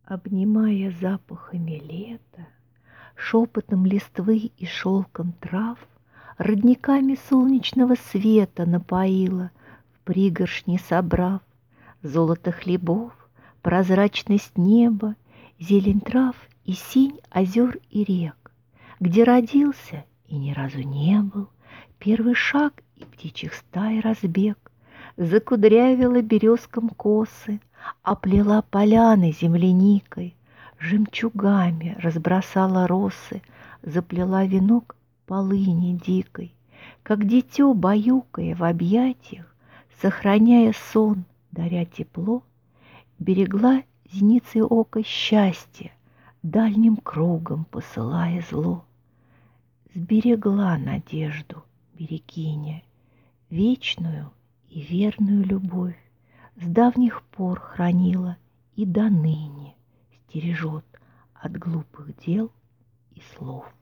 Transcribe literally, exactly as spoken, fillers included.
Обнимая запахами лета, шепотом листвы и шелком трав, родниками солнечного света напоила, в пригоршни собрав золото хлебов, прозрачность неба, зелень трав и синь озер и рек, где родился и ни разу не был первый шаг и птичьих стай разбег, закудрявила березком косы, оплела поляны земляникой, жемчугами разбросала росы, заплела венок полыни дикой, как дитё баюкая в объятиях, сохраняя сон, даря тепло, берегла зеницей ока счастье, дальним кругом посылая зло. Сберегла надежду берегиня, вечную и верную любовь, с давних пор хранила и до ныне стережет от глупых дел и слов.